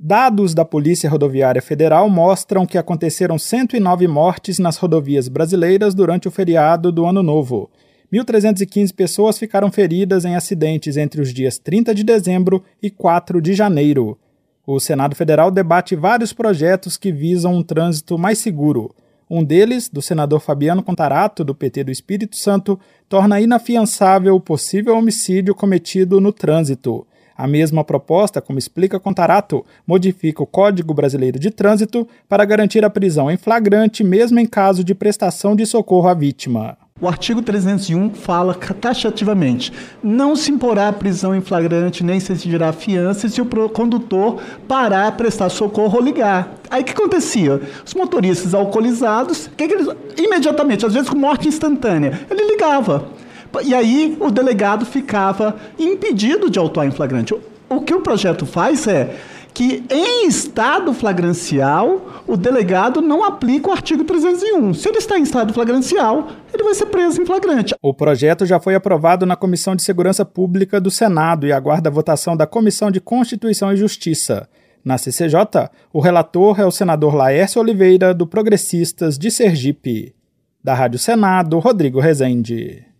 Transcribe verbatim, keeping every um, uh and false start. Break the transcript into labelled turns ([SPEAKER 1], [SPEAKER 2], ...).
[SPEAKER 1] Dados da Polícia Rodoviária Federal mostram que aconteceram cento e nove mortes nas rodovias brasileiras durante o feriado do Ano Novo. mil trezentas e quinze pessoas ficaram feridas em acidentes entre os dias trinta de dezembro e quatro de janeiro. O Senado Federal debate vários projetos que visam um trânsito mais seguro. Um deles, do senador Fabiano Contarato, do P T do Espírito Santo, torna inafiançável o possível homicídio cometido no trânsito. A mesma proposta, como explica Contarato, modifica o Código Brasileiro de Trânsito para garantir a prisão em flagrante mesmo em caso de prestação de socorro à vítima.
[SPEAKER 2] O artigo trezentos e um fala taxativamente: não se imporá a prisão em flagrante, nem se exigirá fiança se o condutor parar, prestar socorro ou ligar. Aí o que acontecia? Os motoristas alcoolizados, que que eles, imediatamente, às vezes com morte instantânea, ele ligava. E aí o delegado ficava impedido de autuar em flagrante. O que o projeto faz é que, em estado flagrancial, o delegado não aplica o artigo trezentos e um. Se ele está em estado flagrancial, ele vai ser preso em flagrante.
[SPEAKER 1] O projeto já foi aprovado na Comissão de Segurança Pública do Senado e aguarda a votação da Comissão de Constituição e Justiça. Na C C J, o relator é o senador Laércio Oliveira, do Progressistas de Sergipe. Da Rádio Senado, Rodrigo Rezende.